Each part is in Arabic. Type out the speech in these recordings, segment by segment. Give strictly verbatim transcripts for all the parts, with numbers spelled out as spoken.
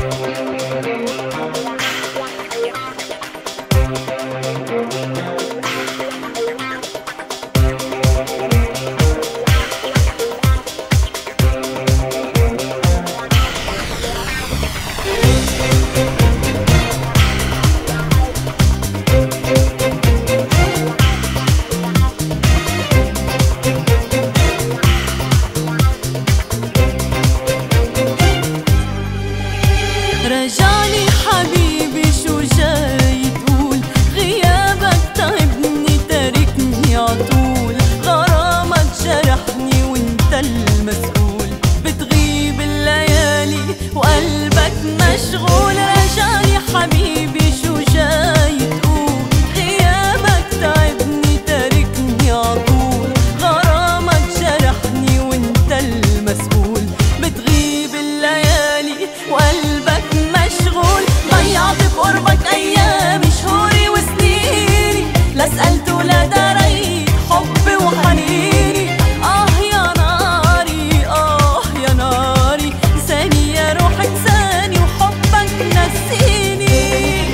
رجعني حبيبي شو جاي تقول؟ غيابك تعبني تاركني عطول، غرامك جرحني وانت المسؤول، بتغيب الليالي وقلبك مشغول. رجعني حبيبي شو جاي تقول؟ غيابك تعبني تاركني عطول، غرامك جرحني وانت المسؤول، بتغيب الليالي وقلبك مشغول. ضيعت بقربك ايامي شهوري وسنيني، لا سألت ولا دريت حبي وحنيني. اه يا ناري اه يا ناري، انساني يا روح انساني وحبك نسيني.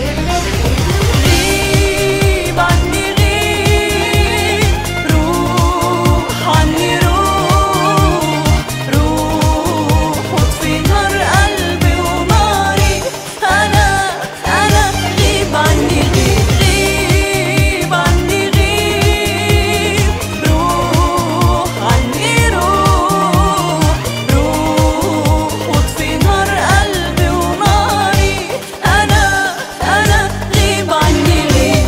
غيب عني غيب، روح عني روح، روح واطفي نار قلبي وناري. أنا أنا غيب عني غيب، غيب عني غيب، روح عني روح، روح واطفي نار قلبي وناري. أنا أنا غيب عني غيب.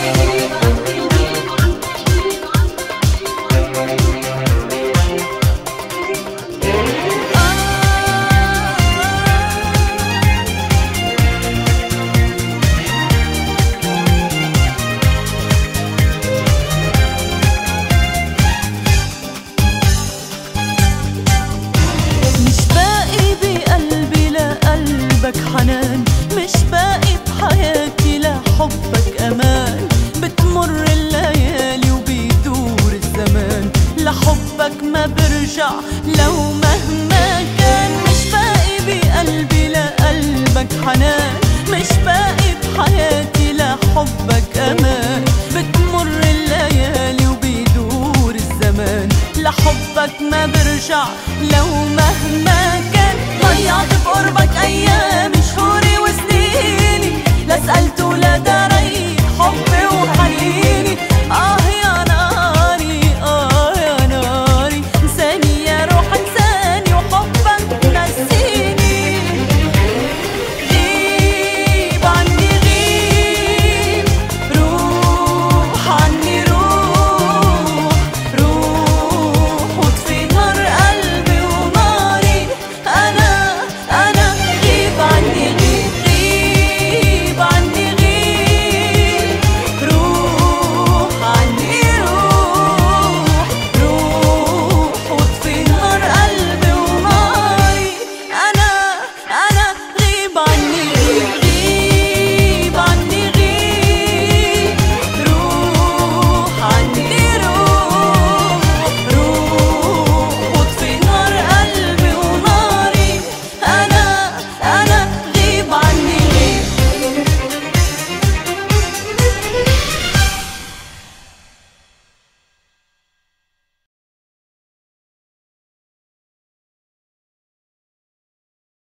مش باقي بقلبي لقلبك حنان، مش باقي بحياتي لحبك أمان، بتمر الليالي وبيدور الزمان، لحبك ما برجع لو مهما كان. مش باقي بقلبي لقلبك حنان، مش باقي بحياتي لحبك أمان، بتمر الليالي وبيدور الزمان، لحبك ما برجع